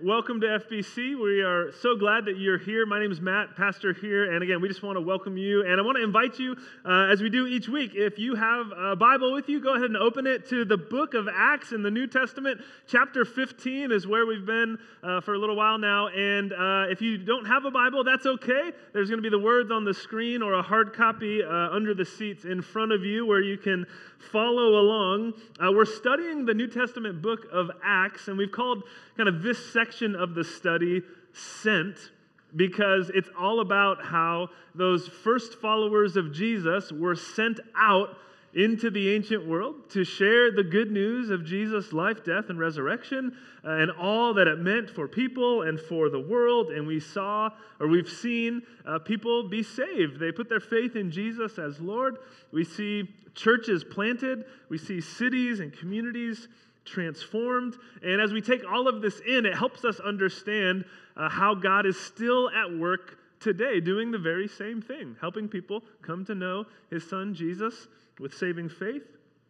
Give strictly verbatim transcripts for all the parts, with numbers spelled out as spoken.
welcome to F B C. We are so glad that you're here. My name is Matt, pastor here, and again, we just want to welcome you, and I want to invite you, uh, as we do each week, if you have a Bible with you, go ahead and open it to the book of Acts in the New Testament. Chapter fifteen is where we've been uh, for a little while now, and uh, if you don't have a Bible, that's okay. There's going to be the words on the screen or a hard copy uh, under the seats in front of you where you can follow along. Uh, we're studying the New Testament book of Acts, and we've called kind of this section of the study Sent, because it's all about how those first followers of Jesus were sent out into the ancient world to share the good news of Jesus' life, death, and resurrection, uh, and all that it meant for people and for the world. And we saw, or we've seen, uh, people be saved. They put their faith in Jesus as Lord. We see churches planted. We see cities and communities transformed. And as we take all of this in, it helps us understand uh, how God is still at work today, doing the very same thing, helping people come to know His Son Jesus with saving faith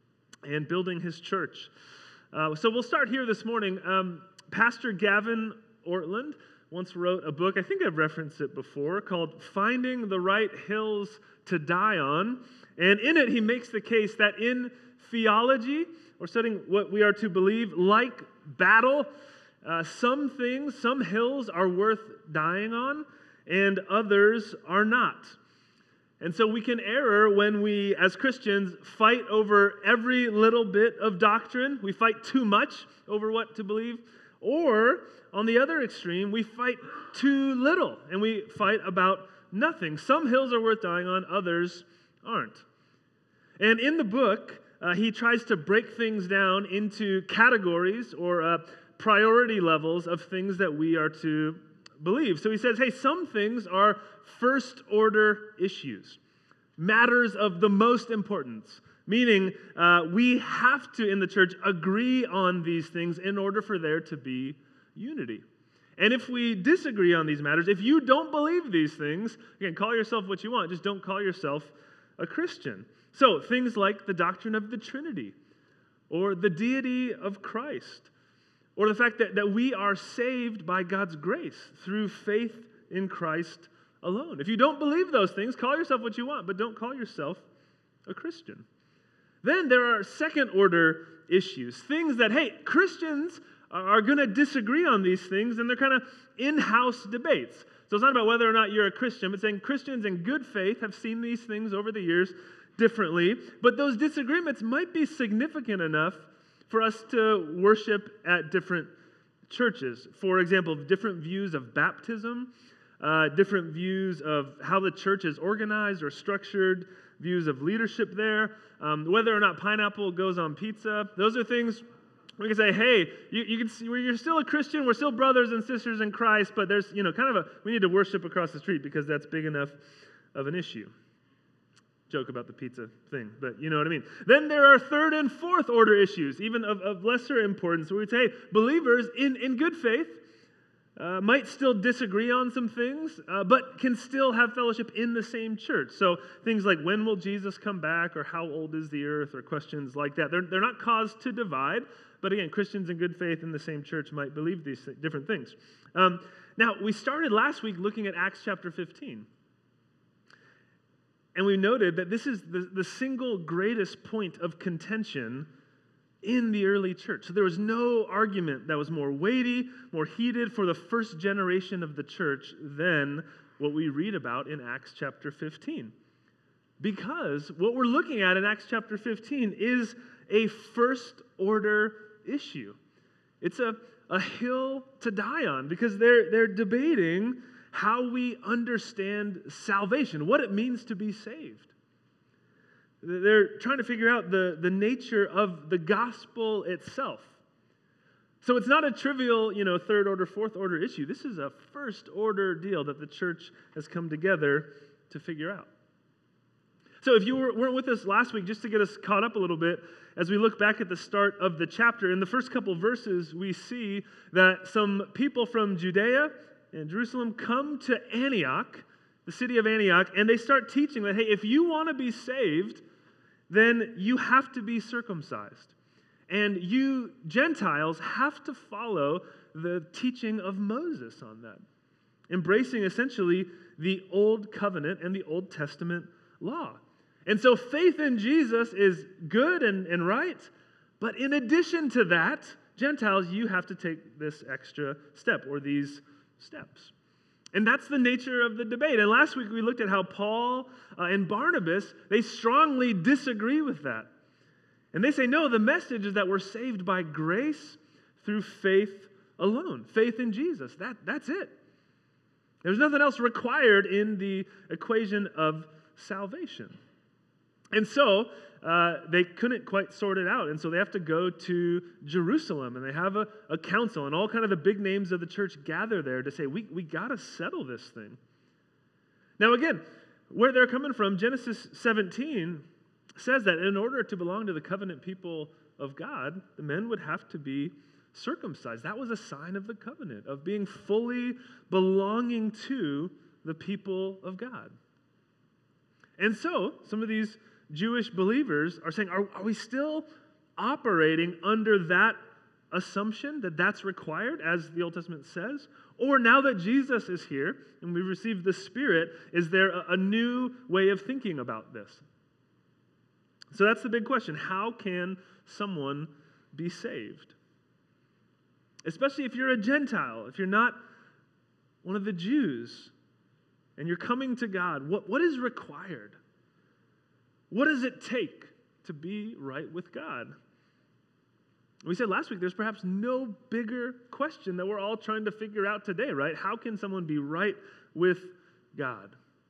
and building His church. Uh, so we'll start here this morning. Um, Pastor Gavin Ortland once wrote a book, I think I've referenced it before, called Finding the Right Hills to Die On. And in it, he makes the case that in theology, or studying what we are to believe, like battle, uh, some things, some hills are worth dying on, and others are not. And so we can err when we, as Christians, fight over every little bit of doctrine. We fight too much over what to believe. Or, on the other extreme, we fight too little, and we fight about nothing. Some hills are worth dying on, others aren't. And in the book, Uh, he tries to break things down into categories or uh, priority levels of things that we are to believe. So he says, hey, some things are first-order issues, matters of the most importance, meaning uh, we have to, in the church, agree on these things in order for there to be unity. And if we disagree on these matters, if you don't believe these things, again, call yourself what you want, just don't call yourself a Christian. So, things like the doctrine of the Trinity, or the deity of Christ, or the fact that, that we are saved by God's grace through faith in Christ alone. If you don't believe those things, call yourself what you want, but don't call yourself a Christian. Then there are second-order issues, things that, hey, Christians are going to disagree on these things, and they're kind of in-house debates. So it's not about whether or not you're a Christian, but saying Christians in good faith have seen these things over the years differently, but those disagreements might be significant enough for us to worship at different churches. For example, different views of baptism, uh, different views of how the church is organized or structured, views of leadership there, um, whether or not pineapple goes on pizza. Those are things we can say, hey, you, you can see, you're still a Christian, we're still brothers and sisters in Christ, but there's, you know, kind of a, we need to worship across the street because that's big enough of an issue. Joke about the pizza thing, but you know what I mean. Then there are third and fourth order issues, even of, of lesser importance, where we say believers in, in good faith uh, might still disagree on some things, uh, but can still have fellowship in the same church. So things like when will Jesus come back, or how old is the earth, or questions like that. They're, they're not caused to divide, but again, Christians in good faith in the same church might believe these th- different things. Um, now, we started last week looking at Acts chapter fifteen. And we noted that this is the, the single greatest point of contention in the early church. So there was no argument that was more weighty, more heated for the first generation of the church than what we read about in Acts chapter fifteen. Because what we're looking at in Acts chapter fifteen is a first-order issue. It's a, a hill to die on because they're, they're debating how we understand salvation, what it means to be saved. They're trying to figure out the, the nature of the gospel itself. So it's not a trivial, you know, third order, fourth order issue. This is a first order deal that the church has come together to figure out. So if you weren't with us last week, just to get us caught up a little bit, as we look back at the start of the chapter, in the first couple verses, we see that some people from Judea and Jerusalem come to Antioch, the city of Antioch, and they start teaching that, hey, if you want to be saved, then you have to be circumcised. And you Gentiles have to follow the teaching of Moses on that, embracing essentially the Old Covenant and the Old Testament law. And so faith in Jesus is good and, and right, but in addition to that, Gentiles, you have to take this extra step or these steps. And that's the nature of the debate. And last week we looked at how Paul uh, and Barnabas, they strongly disagree with that. And they say, no, the message is that we're saved by grace through faith alone, faith in Jesus. That, that's it. There's nothing else required in the equation of salvation. And so uh, they couldn't quite sort it out. And so they have to go to Jerusalem, and they have a, a council, and all kind of the big names of the church gather there to say, we, we got to settle this thing. Now again, where they're coming from, Genesis seventeen says that in order to belong to the covenant people of God, the men would have to be circumcised. That was a sign of the covenant, of being fully belonging to the people of God. And so, some of these Jewish believers are saying, are, are we still operating under that assumption that that's required, as the Old Testament says? Or now that Jesus is here and we've received the Spirit, is there a, a new way of thinking about this? So that's the big question. How can someone be saved? Especially if you're a Gentile, if you're not one of the Jews, and you're coming to God, what, what is required? What does it take to be right with God? We said last week, there's perhaps no bigger question that we're all trying to figure out today, right? How can someone be right with God?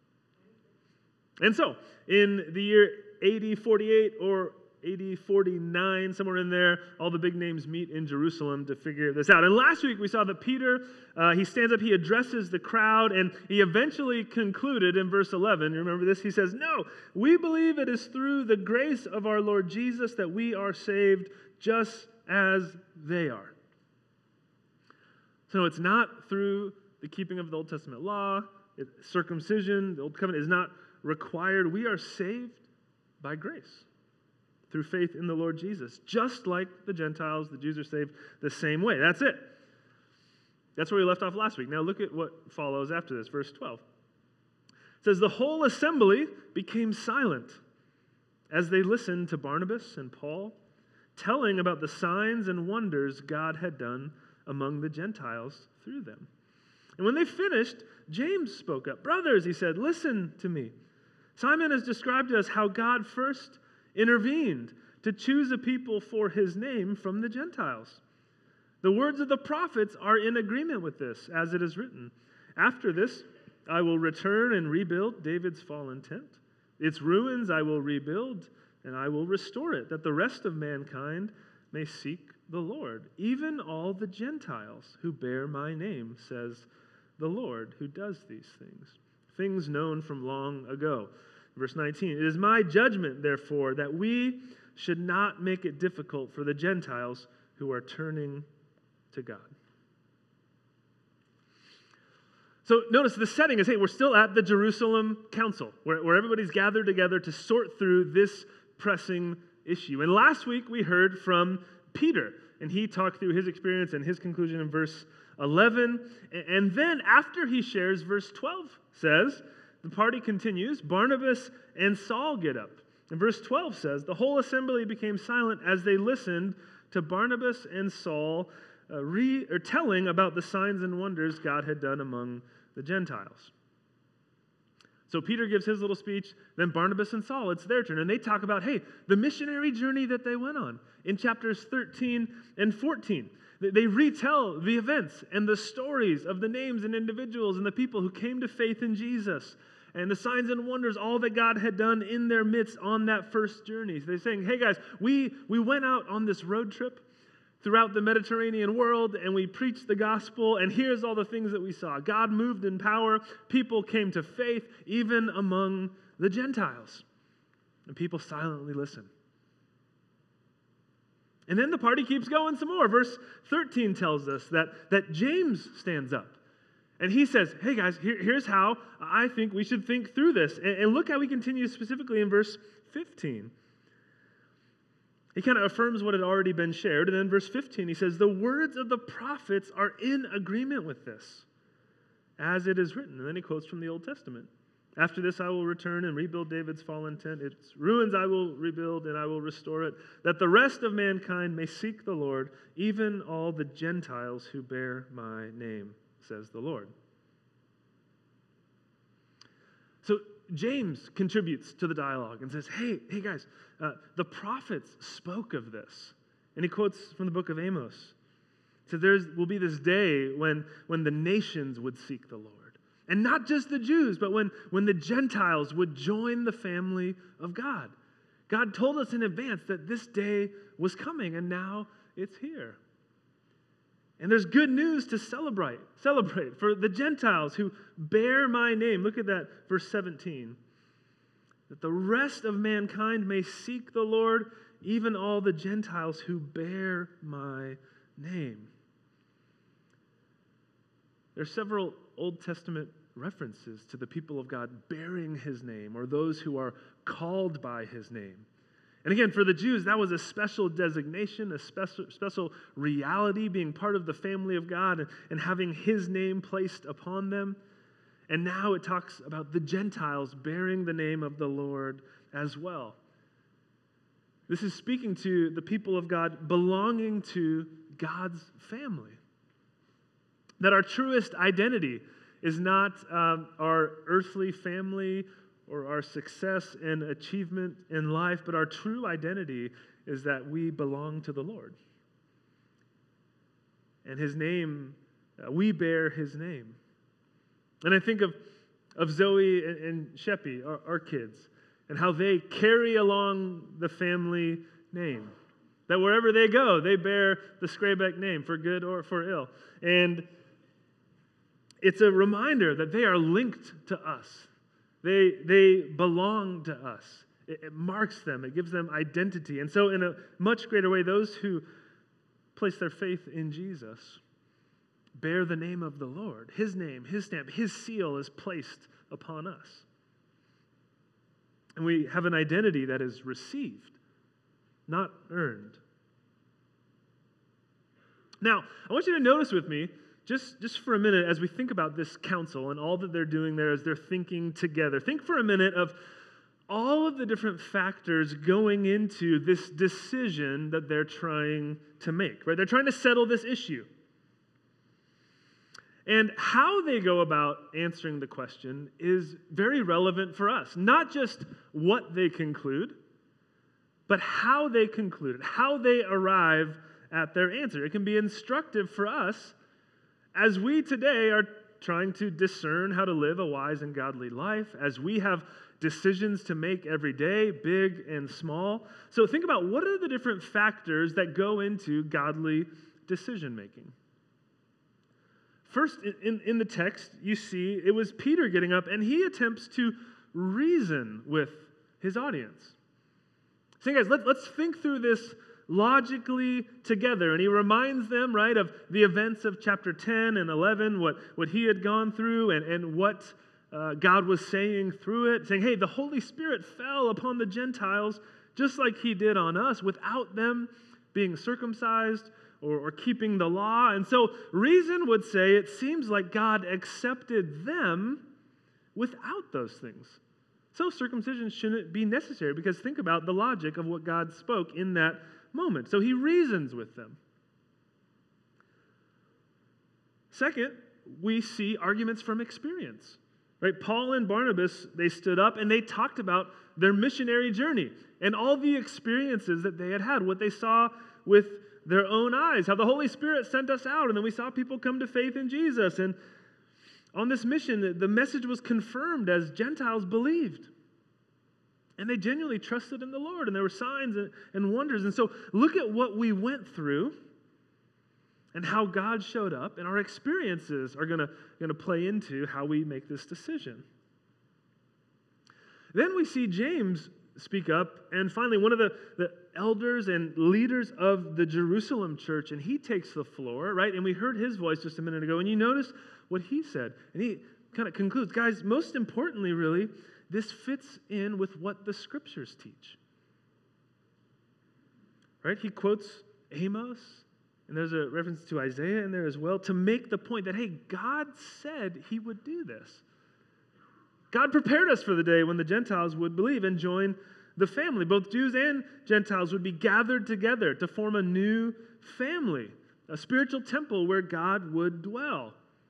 And so, in the year A D forty-eight or A D forty-nine, somewhere in there, all the big names meet in Jerusalem to figure this out. And last week we saw that Peter, uh, he stands up, he addresses the crowd, and he eventually concluded in verse eleven. You remember this? He says, no, we believe it is through the grace of our Lord Jesus that we are saved just as they are. So it's not through the keeping of the Old Testament law, it, circumcision, the Old Covenant is not required. We are saved by grace, through faith in the Lord Jesus. Just like the Gentiles, the Jews are saved the same way. That's it. That's where we left off last week. Now look at what follows after this, verse twelve. It says, the whole assembly became silent as they listened to Barnabas and Paul, telling about the signs and wonders God had done among the Gentiles through them. And when they finished, James spoke up. Brothers, he said, listen to me. Simon has described to us how God first intervened to choose a people for his name from the Gentiles. The words of the prophets are in agreement with this, as it is written. After this, I will return and rebuild David's fallen tent. Its ruins I will rebuild, and I will restore it, that the rest of mankind may seek the Lord, even all the Gentiles who bear my name, says the Lord, who does these things, things known from long ago. Verse nineteen, it is my judgment, therefore, that we should not make it difficult for the Gentiles who are turning to God. So notice the setting is, hey, we're still at the Jerusalem Council, where, where everybody's gathered together to sort through this pressing issue. And last week we heard from Peter, and he talked through his experience and his conclusion in verse eleven. And then after he shares, verse twelve says, the party continues, Barnabas and Saul get up. And verse twelve says, the whole assembly became silent as they listened to Barnabas and Saul uh, re, or telling about the signs and wonders God had done among the Gentiles. So Peter gives his little speech, then Barnabas and Saul, it's their turn. And they talk about, hey, the missionary journey that they went on in chapters thirteen and fourteen. They retell the events and the stories of the names and individuals and the people who came to faith in Jesus and the signs and wonders, all that God had done in their midst on that first journey. So they're saying, hey guys, we, we went out on this road trip throughout the Mediterranean world, and we preached the gospel, and here's all the things that we saw. God moved in power. People came to faith, even among the Gentiles. And people silently listen. And then the party keeps going some more. Verse thirteen tells us that, that James stands up. And he says, hey guys, here, here's how I think we should think through this. And, and look how he continues specifically in verse fifteen. He kind of affirms what had already been shared. And then verse fifteen, he says, the words of the prophets are in agreement with this, as it is written. And then he quotes from the Old Testament. After this I will return and rebuild David's fallen tent. Its ruins I will rebuild and I will restore it, that the rest of mankind may seek the Lord, even all the Gentiles who bear my name, says the Lord. So James contributes to the dialogue and says, hey, hey guys, uh, the prophets spoke of this. And he quotes from the book of Amos. He says there will be this day when, when the nations would seek the Lord. And not just the Jews, but when, when the Gentiles would join the family of God. God told us in advance that this day was coming, and now it's here. And there's good news to celebrate, celebrate for the Gentiles who bear my name. Look at that, verse seventeen. That the rest of mankind may seek the Lord, even all the Gentiles who bear my name. There are several Old Testament references to the people of God bearing his name, or those who are called by his name. And again, for the Jews, that was a special designation, a special, special reality, being part of the family of God and, and having his name placed upon them. And now it talks about the Gentiles bearing the name of the Lord as well. This is speaking to the people of God belonging to God's family. That our truest identity is not um, our earthly family or our success and achievement in life, but our true identity is that we belong to the Lord. And his name, uh, we bear his name. And I think of, of Zoe and, and Sheppy, our, our kids, and how they carry along the family name. That wherever they go, they bear the Skrabeck name, for good or for ill. And it's a reminder that they are linked to us. They, they belong to us. It, it marks them. It gives them identity. And so in a much greater way, those who place their faith in Jesus bear the name of the Lord. His name, his stamp, his seal is placed upon us. And we have an identity that is received, not earned. Now, I want you to notice with me, Just, just for a minute, as we think about this council and all that they're doing there as they're thinking together, think for a minute of all of the different factors going into this decision that they're trying to make, right? They're trying to settle this issue. And how they go about answering the question is very relevant for us. Not just what they conclude, but how they conclude it, how they arrive at their answer. It can be instructive for us as we today are trying to discern how to live a wise and godly life, as we have decisions to make every day, big and small. So think about, what are the different factors that go into godly decision making? First, in, in the text, you see it was Peter getting up, and he attempts to reason with his audience. So guys, let, let's think through this logically together. And he reminds them, right, of the events of chapter ten and eleven, what, what he had gone through and, and what uh, God was saying through it, saying, hey, the Holy Spirit fell upon the Gentiles just like he did on us without them being circumcised or, or keeping the law. And so reason would say it seems like God accepted them without those things. So circumcision shouldn't be necessary, because think about the logic of what God spoke in that moment. So he reasons with them. Second, we see arguments from experience. Right? Paul and Barnabas, they stood up and they talked about their missionary journey and all the experiences that they had had, what they saw with their own eyes, how the Holy Spirit sent us out, and then we saw people come to faith in Jesus. And on this mission, the message was confirmed as Gentiles believed. And they genuinely trusted in the Lord, and there were signs and, and wonders. And so look at what we went through and how God showed up, and our experiences are going to going to play into how we make this decision. Then we see James speak up, and finally one of the, the elders and leaders of the Jerusalem church, and he takes the floor, right? And we heard his voice just a minute ago, and you notice what he said. And he kind of concludes, guys, most importantly, really, this fits in with what the scriptures teach. right? He quotes Amos, and there's a reference to Isaiah in there as well, to make the point that, hey, God said he would do this. God prepared us for the day when the Gentiles would believe and join the family. Both Jews and Gentiles would be gathered together to form a new family, a spiritual temple where God would dwell.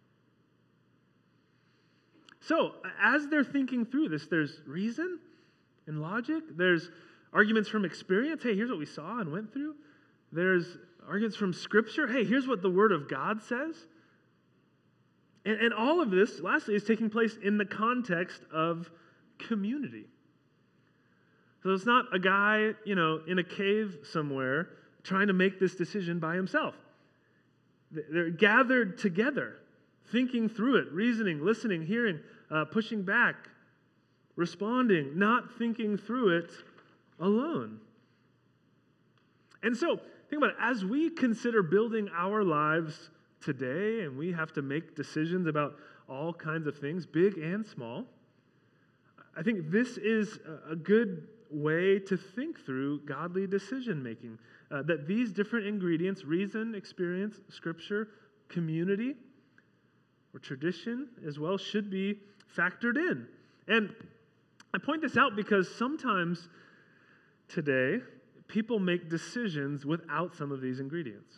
So, as they're thinking through this, there's reason and logic. There's arguments from experience. Hey, here's what we saw and went through. There's arguments from Scripture. Hey, here's what the Word of God says. And, and all of this, lastly, is taking place in the context of community. So it's not a guy, you know, in a cave somewhere trying to make this decision by himself. They're gathered together, thinking through it, reasoning, listening, hearing, uh, pushing back, responding, not thinking through it alone. And so, think about it. As we consider building our lives today, and we have to make decisions about all kinds of things, big and small, I think this is a good way to think through godly decision-making. Uh, that these different ingredients, reason, experience, Scripture, community, or tradition as well, should be factored in. And I point this out because sometimes today, people make decisions without some of these ingredients.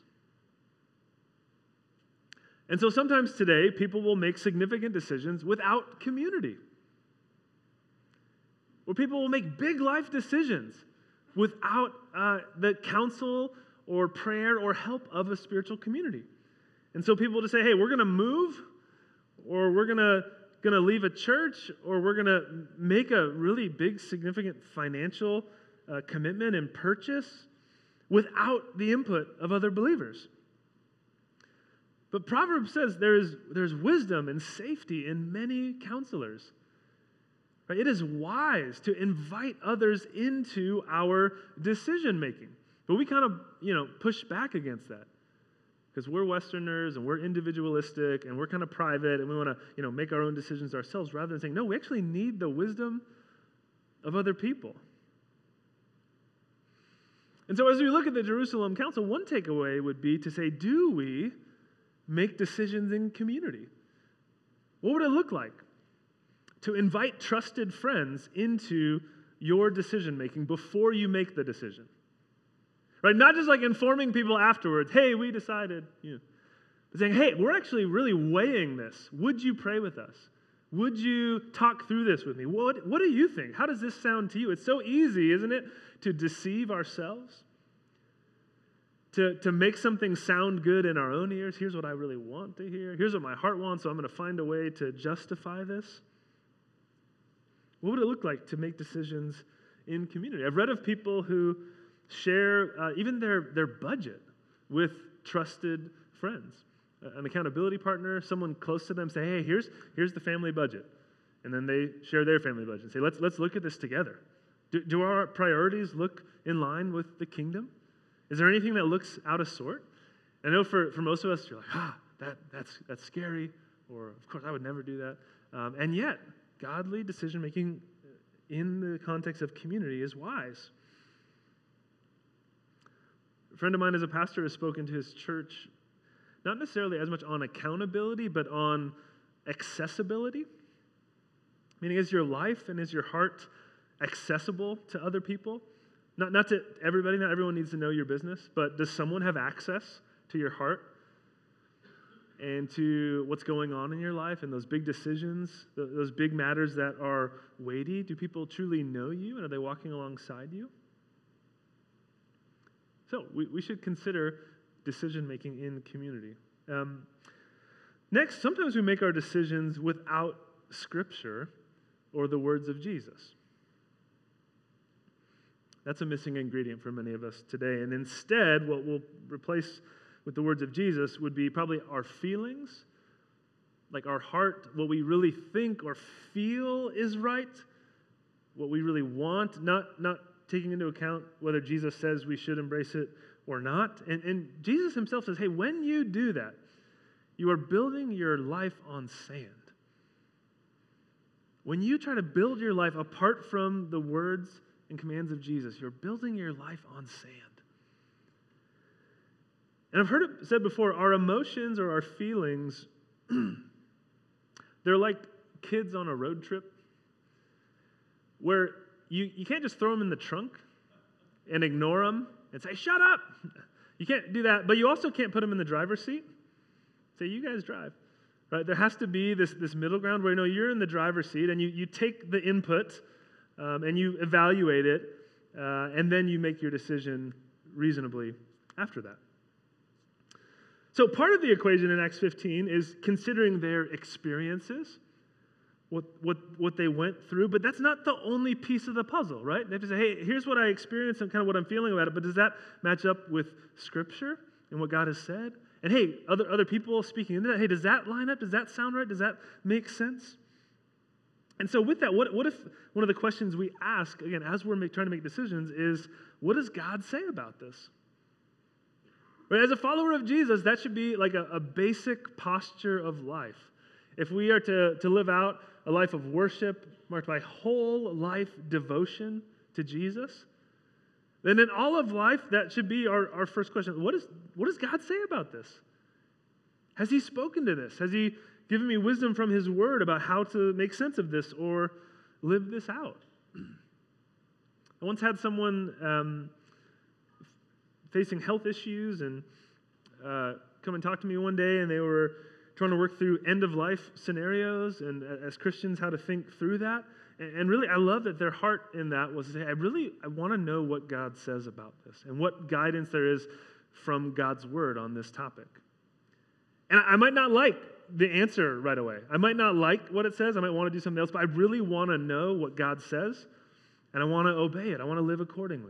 And so sometimes today, people will make significant decisions without community. Or people will make big life decisions without uh, the counsel or prayer or help of a spiritual community. And so people just say, hey, we're going to move, or we're going to going to leave a church, or we're going to make a really big, significant financial uh, commitment and purchase without the input of other believers. But Proverbs says there is there's wisdom and safety in many counselors. Right? It is wise to invite others into our decision making. But we kind of, you know, push back against that. Because we're Westerners and we're individualistic and we're kind of private and we want to, you know, make our own decisions ourselves rather than saying, no, we actually need the wisdom of other people. And so as we look at the Jerusalem Council, one takeaway would be to say, do we make decisions in community? What would it look like to invite trusted friends into your decision making before you make the decision? Right? Not just like informing people afterwards, hey, we decided, you know, but saying, hey, we're actually really weighing this. Would you pray with us? Would you talk through this with me? What, what do you think? How does this sound to you? It's so easy, isn't it, to deceive ourselves? To, to make something sound good in our own ears. Here's what I really want to hear. Here's what my heart wants, so I'm going to find a way to justify this. What would it look like to make decisions in community? I've read of people who share uh, even their, their budget with trusted friends. An accountability partner, someone close to them, say, hey, here's, here's the family budget. And then they share their family budget and say, let's, let's look at this together. Do, do our priorities look in line with the kingdom? Is there anything that looks out of sort? I know for, for most of us, you're like, ah, that, that's, that's scary, or of course I would never do that. Um, and yet, godly decision-making in the context of community is wise. A friend of mine as a pastor has spoken to his church, not necessarily as much on accountability, but on accessibility. Meaning, is your life and is your heart accessible to other people? Not, not to everybody, not everyone needs to know your business, but does someone have access to your heart and to what's going on in your life and those big decisions, those big matters that are weighty? Do people truly know you, and are they walking alongside you? So we, we should consider decision-making in community. Um, next, sometimes we make our decisions without Scripture or the words of Jesus. That's a missing ingredient for many of us today. And instead, what we'll replace with the words of Jesus would be probably our feelings, like our heart, what we really think or feel is right, what we really want, not, not taking into account whether Jesus says we should embrace it or not. And, and Jesus himself says, hey, when you do that, you are building your life on sand. When you try to build your life apart from the words and commands of Jesus, you're building your life on sand. And I've heard it said before, our emotions or our feelings, they're like kids on a road trip where you, you can't just throw them in the trunk and ignore them and say, shut up. You can't do that, but you also can't put them in the driver's seat. Say, you guys drive. Right? There has to be this, this middle ground where you know you're in the driver's seat and you, you take the input um, and you evaluate it, uh, and then you make your decision reasonably after that. So part of the equation in Acts fifteen is considering their experiences, what, what, what they went through, but that's not the only piece of the puzzle, right? They have to say, hey, here's what I experienced and kind of what I'm feeling about it, but does that match up with Scripture and what God has said? And hey, other, other people speaking into that, hey, does that line up? Does that sound right? Does that make sense? And so with that, what, what if one of the questions we ask, again, as we're make, trying to make decisions is, what does God say about this? Right? As a follower of Jesus, that should be like a, a basic posture of life. If we are to, to live out a life of worship marked by whole life devotion to Jesus, then in all of life, that should be our, our first question. What, is, what does God say about this? Has he spoken to this? Has he given me wisdom from his word about how to make sense of this or live this out? I once had someone um, facing health issues and uh, come and talk to me one day, and they were trying to work through end-of-life scenarios and uh, as Christians how to think through that. And, and really, I love that their heart in that was to say, I really I want to know what God says about this and what guidance there is from God's word on this topic. And I, I might not like the answer right away. I might not like what it says. I might want to do something else, but I really want to know what God says, and I want to obey it. I want to live accordingly.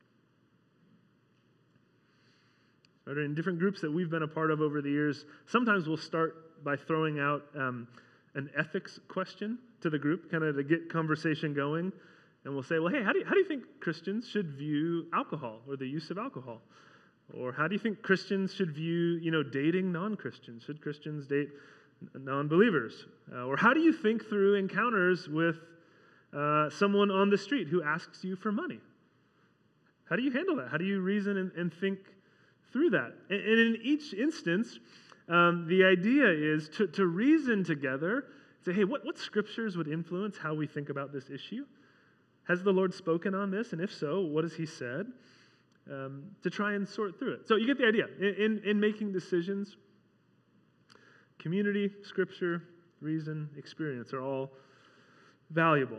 Right, in different groups that we've been a part of over the years, sometimes we'll start by throwing out um, an ethics question to the group, kind of to get conversation going. And we'll say, well, hey, how do you, how do you think Christians should view alcohol or the use of alcohol? Or how do you think Christians should view, you know, dating non-Christians? Should Christians date non-believers? Uh, or how do you think through encounters with uh, someone on the street who asks you for money? How do you handle that? How do you reason and, and think through that? And, and in each instance, um, the idea is to, to reason together, say, hey, what, what scriptures would influence how we think about this issue? Has the Lord spoken on this? And if so, what has he said? Um, to try and sort through it. So you get the idea. In, in, in making decisions, community, scripture, reason, experience are all valuable.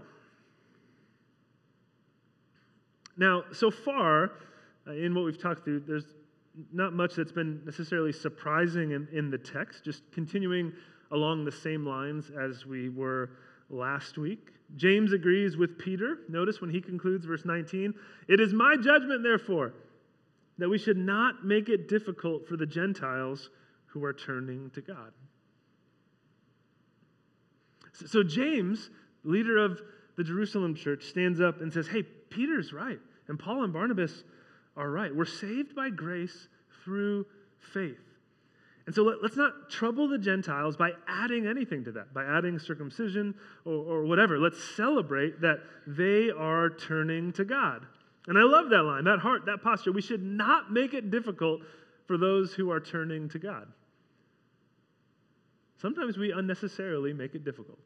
Now, so far, uh, in what we've talked through, there's not much that's been necessarily surprising in, in the text, just continuing along the same lines as we were last week. James agrees with Peter. Notice when he concludes verse nineteen, it is my judgment, therefore, that we should not make it difficult for the Gentiles who are turning to God. So, so James, leader of the Jerusalem church, stands up and says, hey, Peter's right, and Paul and Barnabas are right. We're saved by grace through faith. And so let, let's not trouble the Gentiles by adding anything to that, by adding circumcision or, or whatever. Let's celebrate that they are turning to God. And I love that line, that heart, that posture. We should not make it difficult for those who are turning to God. Sometimes we unnecessarily make it difficult.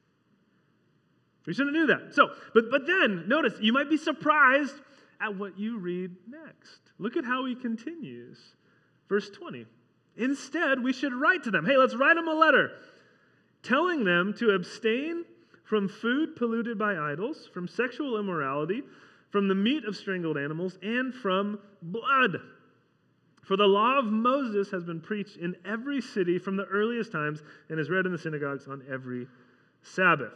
We shouldn't do that. So, but, but then, notice, you might be surprised at what you read next. Look at how he continues. Verse twenty. Instead, we should write to them. Hey, let's write them a letter telling them to abstain from food polluted by idols, from sexual immorality, from the meat of strangled animals, and from blood. For the law of Moses has been preached in every city from the earliest times and is read in the synagogues on every Sabbath.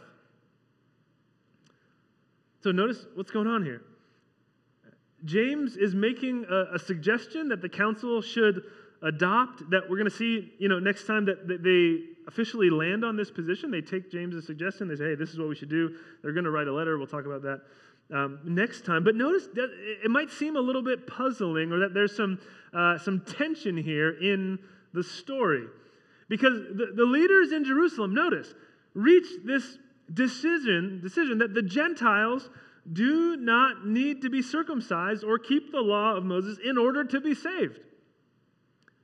So notice what's going on here. James is making a, a suggestion that the council should adopt, that we're going to see, you know, next time that, that they officially land on this position. They take James's suggestion. They say, hey, this is what we should do. They're going to write a letter. We'll talk about that um, next time. But notice that it might seem a little bit puzzling, or that there's some uh, some tension here in the story. Because the, the leaders in Jerusalem, notice, reached this decision, decision that the Gentiles do not need to be circumcised or keep the law of Moses in order to be saved.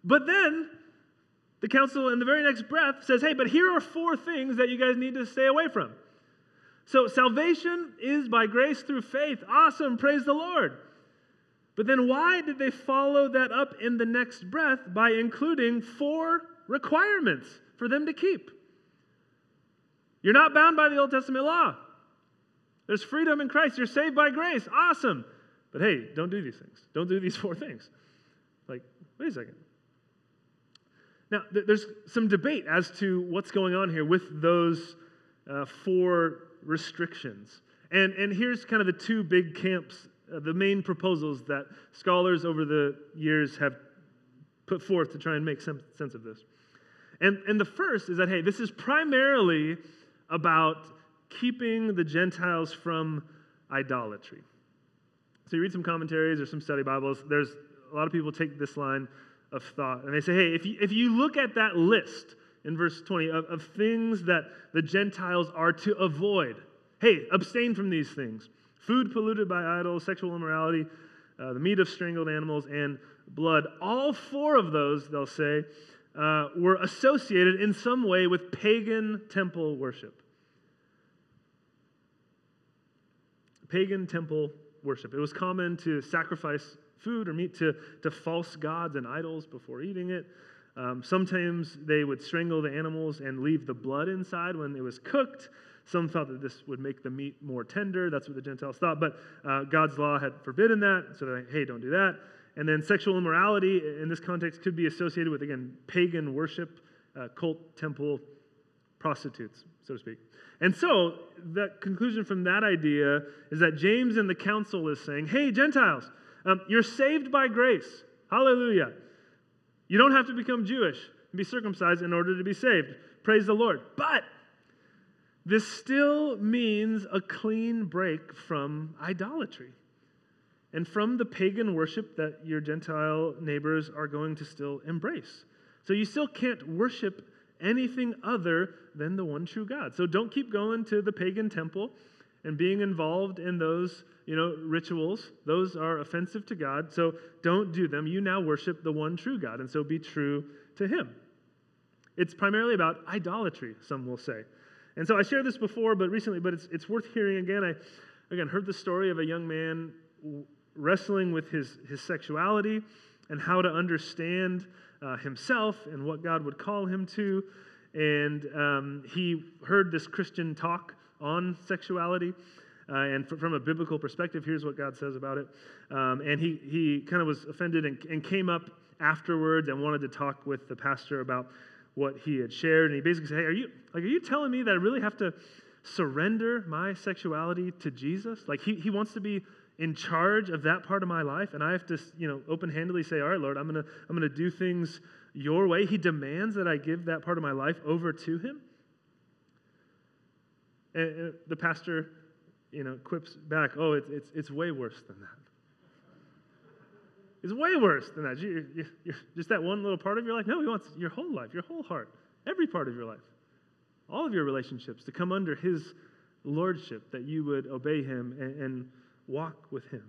But then the council in the very next breath says, hey, but here are four things that you guys need to stay away from. So salvation is by grace through faith. Awesome, praise the Lord. But then why did they follow that up in the next breath by including four requirements for them to keep? You're not bound by the Old Testament law. There's freedom in Christ. You're saved by grace. Awesome. But hey, don't do these things. Don't do these four things. Like, wait a second. Now, th- there's some debate as to what's going on here with those uh, four restrictions. And, and here's kind of the two big camps, uh, the main proposals that scholars over the years have put forth to try and make some sense of this. And, and the first is that, hey, this is primarily about keeping the Gentiles from idolatry. So you read some commentaries or some study Bibles, there's a lot of people take this line of thought, and they say, hey, if you, if you look at that list in verse twenty of, of things that the Gentiles are to avoid, hey, abstain from these things. Food polluted by idols, sexual immorality, uh, the meat of strangled animals, and blood. All four of those, they'll say, uh, were associated in some way with pagan temple worship. Pagan temple worship. It was common to sacrifice food or meat to, to false gods and idols before eating it. Um, sometimes they would strangle the animals and leave the blood inside when it was cooked. Some thought that this would make the meat more tender. That's what the Gentiles thought. But uh, God's law had forbidden that. So they're like, hey, don't do that. And then sexual immorality in this context could be associated with, again, pagan worship, uh, cult, temple, prostitutes, so to speak. And so the conclusion from that idea is that James and the council is saying, hey, Gentiles, um, you're saved by grace. Hallelujah. You don't have to become Jewish and be circumcised in order to be saved. Praise the Lord. But this still means a clean break from idolatry and from the pagan worship that your Gentile neighbors are going to still embrace. So you still can't worship anything other than the one true God. So don't keep going to the pagan temple and being involved in those, you know, rituals. Those are offensive to God, so don't do them. You now worship the one true God, and so be true to Him. It's primarily about idolatry, some will say. And so I shared this before, but recently, but it's it's worth hearing again. I, again, heard the story of a young man wrestling with his, his sexuality and how to understand uh, himself and what God would call him to. And um, he heard this Christian talk on sexuality. Uh, and f- from a biblical perspective, here's what God says about it. Um, and he he kind of was offended and, and came up afterwards and wanted to talk with the pastor about what he had shared. And he basically said, hey, are you like are you telling me that I really have to surrender my sexuality to Jesus? Like he, he wants to be in charge of that part of my life, and I have to, you know, open-handedly say, all right, Lord, I'm gonna I'm gonna do things your way. He demands that I give that part of my life over to him. And, and the pastor, you know, quips back, oh, it's it's it's way worse than that. It's way worse than that. You're, you're, you're just that one little part of your life. No, he wants your whole life, your whole heart, every part of your life, all of your relationships to come under his lordship, that you would obey him and, and walk with him.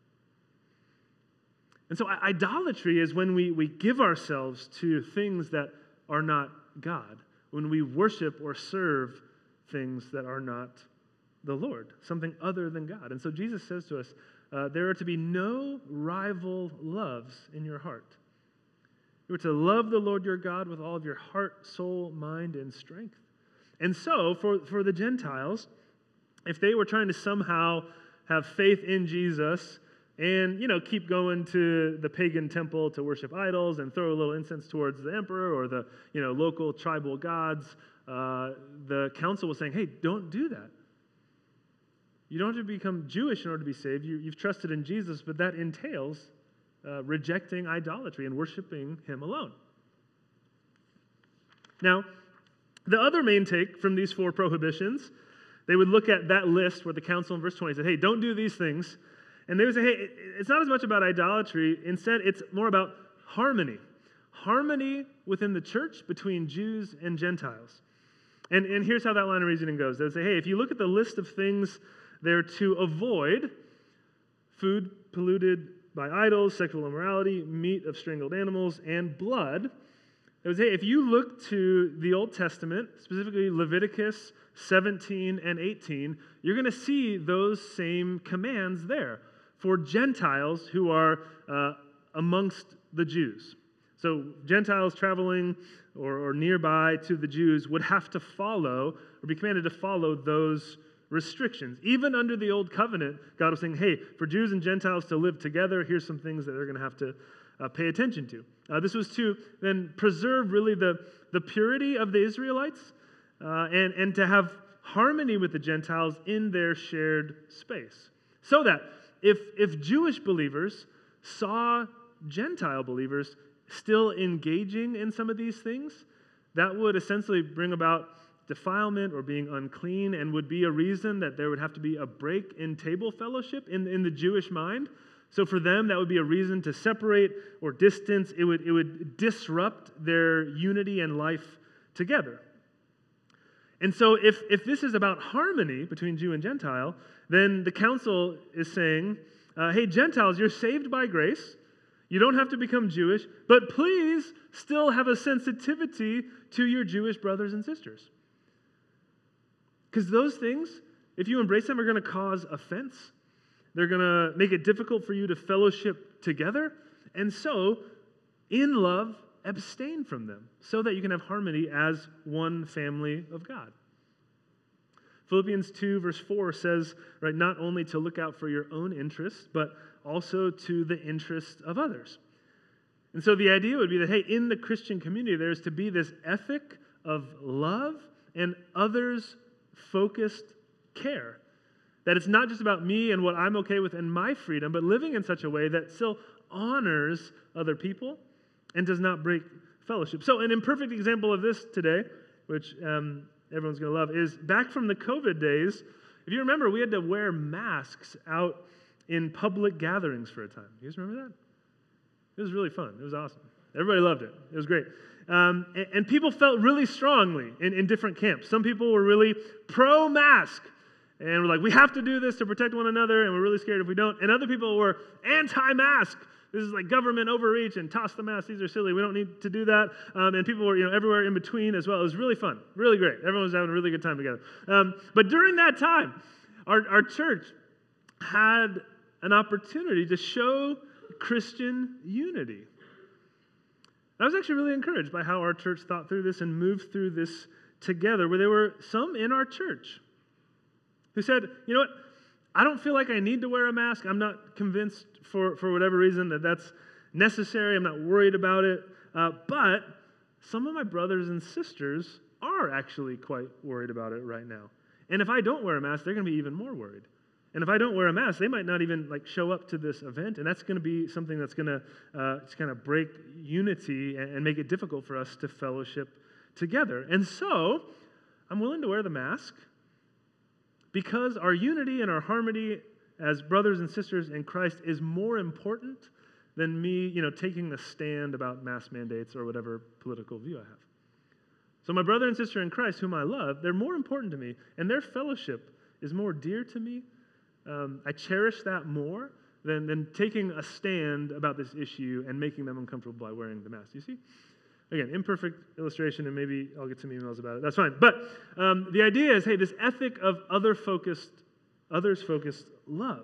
And so idolatry is when we, we give ourselves to things that are not God, when we worship or serve things that are not the Lord, something other than God. And so Jesus says to us, uh, there are to be no rival loves in your heart. You are to love the Lord your God with all of your heart, soul, mind, and strength. And so for, for the Gentiles, if they were trying to somehow have faith in Jesus and, you know, keep going to the pagan temple to worship idols and throw a little incense towards the emperor or the, you know, local tribal gods, uh, the council was saying, hey, don't do that. You don't have to become Jewish in order to be saved. You, you've trusted in Jesus, but that entails uh, rejecting idolatry and worshiping him alone. Now, the other main take from these four prohibitions, they would look at that list where the council in verse twenty said, hey, don't do these things. And they would say, hey, it's not as much about idolatry. Instead, it's more about harmony. Harmony within the church between Jews and Gentiles. And, and here's how that line of reasoning goes. They would say, hey, if you look at the list of things they're to avoid, food polluted by idols, sexual immorality, meat of strangled animals, and blood. It was, hey, if you look to the Old Testament, specifically Leviticus seventeen and eighteen, you're going to see those same commands there for Gentiles who are uh, amongst the Jews. So Gentiles traveling or, or nearby to the Jews would have to follow or be commanded to follow those restrictions. Even under the Old Covenant, God was saying, hey, for Jews and Gentiles to live together, here's some things that they're going to have to uh, pay attention to. Uh, this was to then preserve really the, the purity of the Israelites uh, and, and to have harmony with the Gentiles in their shared space. So that if, if Jewish believers saw Gentile believers still engaging in some of these things, that would essentially bring about defilement or being unclean and would be a reason that there would have to be a break in table fellowship in, in the Jewish mind. So for them, that would be a reason to separate or distance. It would, it would disrupt their unity and life together. And so if, if this is about harmony between Jew and Gentile, then the council is saying, uh, hey, Gentiles, you're saved by grace. You don't have to become Jewish, but please still have a sensitivity to your Jewish brothers and sisters. Because those things, if you embrace them, are going to cause offense. They're going to make it difficult for you to fellowship together. And so, in love, abstain from them so that you can have harmony as one family of God. Philippians two, verse four says, right, not only to look out for your own interests, but also to the interests of others. And so the idea would be that, hey, in the Christian community, there's to be this ethic of love and others-focused care. That it's not just about me and what I'm okay with and my freedom, but living in such a way that still honors other people and does not break fellowship. So an imperfect example of this today, which um, everyone's going to love, is back from the COVID days. If you remember, we had to wear masks out in public gatherings for a time. You guys remember that? It was really fun. It was awesome. Everybody loved it. It was great. Um, and, and people felt really strongly in, in different camps. Some people were really pro-mask. And we're like, we have to do this to protect one another, and we're really scared if we don't. And other people were anti-mask. This is like government overreach, and toss the mask. These are silly. We don't need to do that. Um, and people were, you know, everywhere in between as well. It was really fun, really great. Everyone was having a really good time together. Um, but during that time, our, our church had an opportunity to show Christian unity. I was actually really encouraged by how our church thought through this and moved through this together, where there were some in our church who said, you know what, I don't feel like I need to wear a mask. I'm not convinced for, for whatever reason that that's necessary. I'm not worried about it. Uh, but some of my brothers and sisters are actually quite worried about it right now. And if I don't wear a mask, they're going to be even more worried. And if I don't wear a mask, they might not even like show up to this event, and that's going to be something that's going to uh, just kind of break unity and, and make it difficult for us to fellowship together. And so, I'm willing to wear the mask because our unity and our harmony as brothers and sisters in Christ is more important than me, you know, taking a stand about mask mandates or whatever political view I have. So my brother and sister in Christ, whom I love, they're more important to me, and their fellowship is more dear to me. Um, I cherish that more than, than taking a stand about this issue and making them uncomfortable by wearing the mask. You see? Again, imperfect illustration, and maybe I'll get some emails about it. That's fine. But um, the idea is, hey, this ethic of other-focused, others-focused love.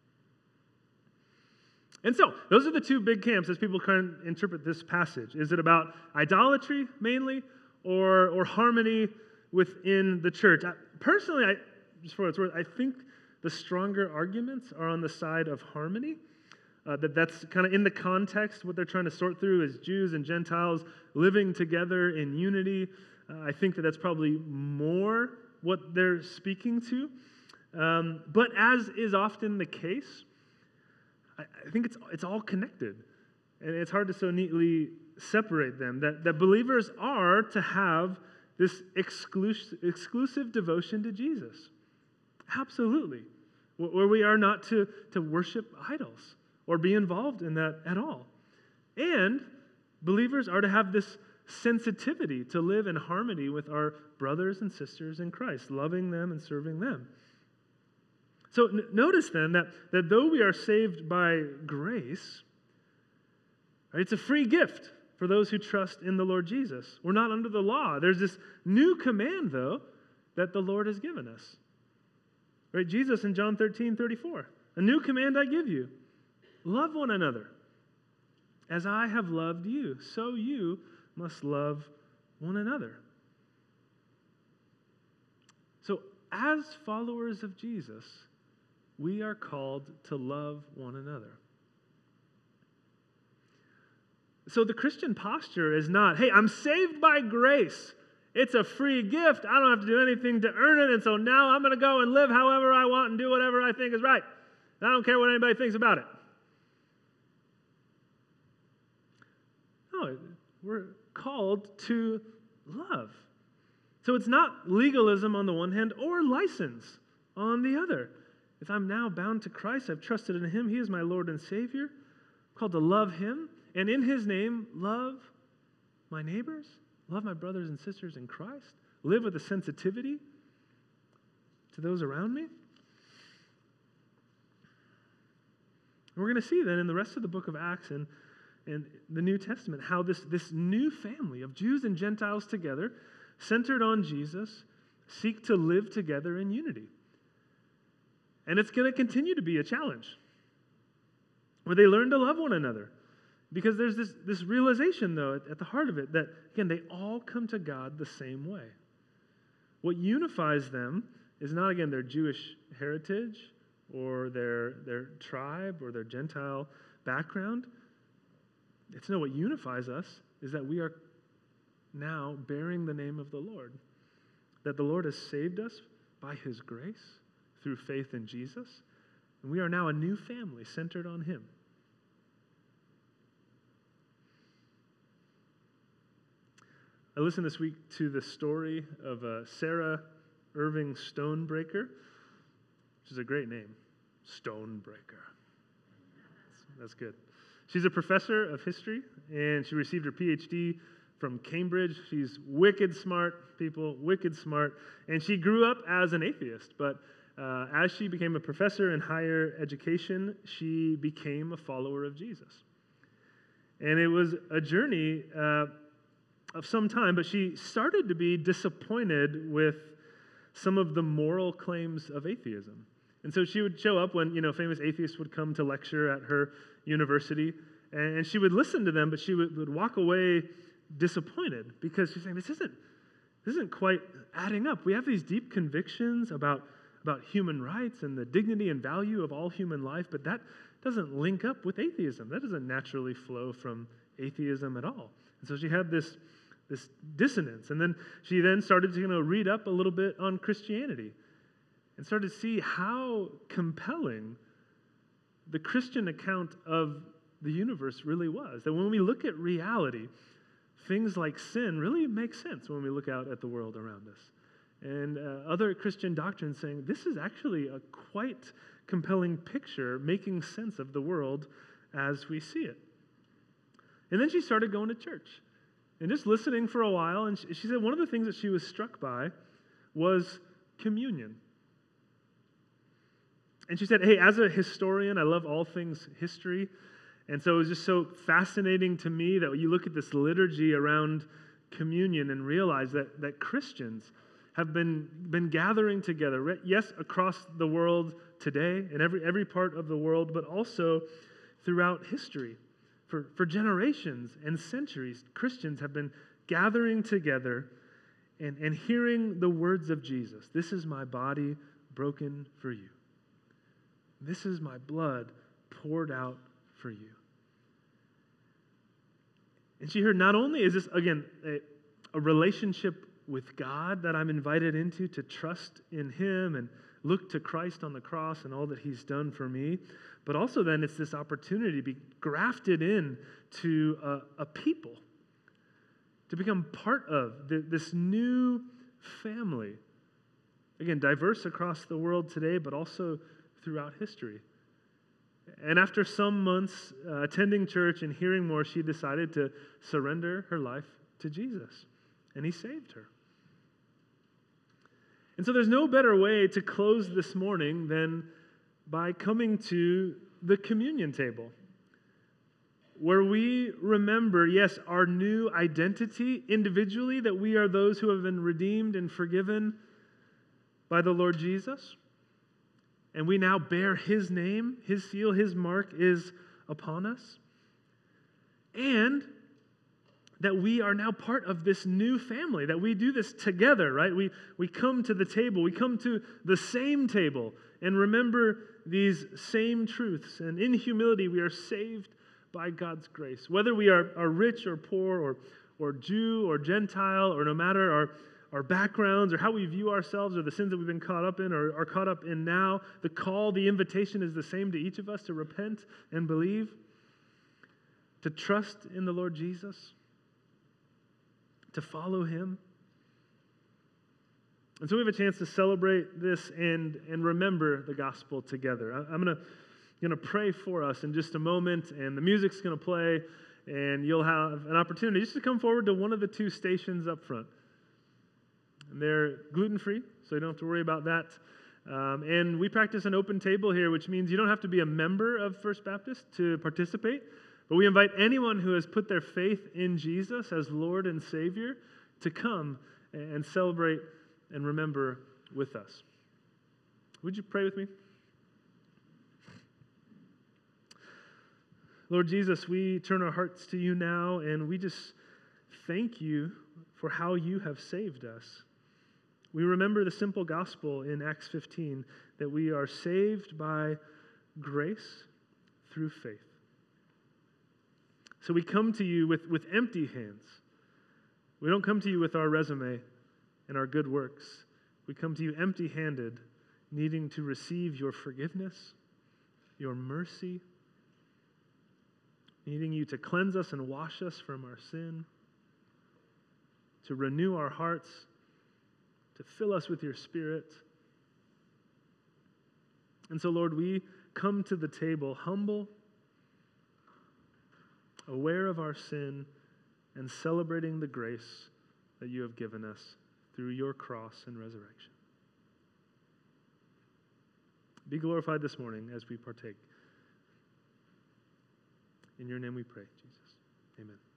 And so, those are the two big camps as people kind of interpret this passage. Is it about idolatry, mainly, or, or harmony within the church? I, personally, I, just for what it's worth, I think the stronger arguments are on the side of harmony. Uh, that that's kind of in the context, what they're trying to sort through is Jews and Gentiles living together in unity. Uh, I think that that's probably more what they're speaking to. Um, but as is often the case, I, I think it's it's all connected. And it's hard to so neatly separate them. That, that believers are to have this exclusive, exclusive devotion to Jesus. Absolutely. Where we are not to, to worship idols or be involved in that at all. And believers are to have this sensitivity to live in harmony with our brothers and sisters in Christ, loving them and serving them. So n- notice then that, that though we are saved by grace, right, it's a free gift for those who trust in the Lord Jesus. We're not under the law. There's this new command, though, that the Lord has given us. Right? Jesus in John thirteen thirty-four. A new command I give you. Love one another. As I have loved you, so you must love one another. So as followers of Jesus, we are called to love one another. So the Christian posture is not, hey, I'm saved by grace. It's a free gift. I don't have to do anything to earn it, and so now I'm going to go and live however I want and do whatever I think is right. I don't care what anybody thinks about it. No, we're called to love. So it's not legalism on the one hand or license on the other. If I'm now bound to Christ, I've trusted in Him, He is my Lord and Savior, I'm called to love Him, and in His name, love my neighbors, love my brothers and sisters in Christ, live with a sensitivity to those around me. And we're going to see then in the rest of the book of Acts and, and the New Testament how this, this new family of Jews and Gentiles together, centered on Jesus, seek to live together in unity. And it's going to continue to be a challenge where they learn to love one another. Because there's this, this realization, though, at, at the heart of it, that, again, they all come to God the same way. What unifies them is not, again, their Jewish heritage or their, their tribe or their Gentile background. It's no, what unifies us is that we are now bearing the name of the Lord. That the Lord has saved us by His grace through faith in Jesus. And we are now a new family centered on Him. I listened this week to the story of uh, Sarah Irving Stonebreaker, which is a great name, Stonebreaker. That's, that's good. She's a professor of history, and she received her P H D from Cambridge. She's wicked smart, people, wicked smart, and she grew up as an atheist, but uh, as she became a professor in higher education, she became a follower of Jesus. And it was a journey uh, of some time, but she started to be disappointed with some of the moral claims of atheism. And so she would show up when, you know, famous atheists would come to lecture at her university, and, and she would listen to them, but she would, would walk away disappointed because she's saying, this isn't, this isn't quite adding up. We have these deep convictions about, about human rights and the dignity and value of all human life, but that doesn't link up with atheism. That doesn't naturally flow from atheism at all. And so she had this this dissonance. And then she then started to, you know, read up a little bit on Christianity and started to see how compelling the Christian account of the universe really was. That when we look at reality, things like sin really make sense when we look out at the world around us. And uh, other Christian doctrines saying this is actually a quite compelling picture making sense of the world as we see it. And then she started going to church. And just listening for a while, and she, she said one of the things that she was struck by was communion. And she said, hey, as a historian, I love all things history, and so it was just so fascinating to me that you look at this liturgy around communion and realize that, that Christians have been, been gathering together, yes, across the world today, in every, every part of the world, but also throughout history. For, for generations and centuries, Christians have been gathering together and, and hearing the words of Jesus. This is my body broken for you. This is my blood poured out for you. And she heard not only is this, again, a, a relationship with God that I'm invited into to trust in Him and look to Christ on the cross and all that He's done for me, but also then it's this opportunity to be grafted in to a, a people, to become part of the, this new family. Again, diverse across the world today, but also throughout history. And after some months uh, attending church and hearing more, she decided to surrender her life to Jesus, and He saved her. And so there's no better way to close this morning than by coming to the communion table, where we remember, yes, our new identity individually, that we are those who have been redeemed and forgiven by the Lord Jesus. And we now bear his name, his seal, his mark is upon us. And that we are now part of this new family, that we do this together, right? We, we come to the table, we come to the same table and remember these same truths. And in humility, we are saved by God's grace. Whether we are, are rich or poor or, or Jew or Gentile, or no matter our, our backgrounds or how we view ourselves or the sins that we've been caught up in or are caught up in now, the call, the invitation is the same to each of us to repent and believe, to trust in the Lord Jesus, to follow him. And so we have a chance to celebrate this and, and remember the gospel together. I, I'm going to going to pray for us in just a moment, and the music's going to play, and you'll have an opportunity just to come forward to one of the two stations up front. And they're gluten-free, so you don't have to worry about that. Um, and we practice an open table here, which means you don't have to be a member of First Baptist to participate, but we invite anyone who has put their faith in Jesus as Lord and Savior to come and celebrate and remember with us. Would you pray with me? Lord Jesus, we turn our hearts to you now, and we just thank you for how you have saved us. We remember the simple gospel in Acts fifteen, that we are saved by grace through faith. So we come to you with, with empty hands. We don't come to you with our resume and our good works. We come to you empty-handed, needing to receive your forgiveness, your mercy, needing you to cleanse us and wash us from our sin, to renew our hearts, to fill us with your Spirit. And so, Lord, we come to the table humble, aware of our sin, and celebrating the grace that you have given us through your cross and resurrection. Be glorified this morning as we partake. In your name we pray, Jesus. Amen.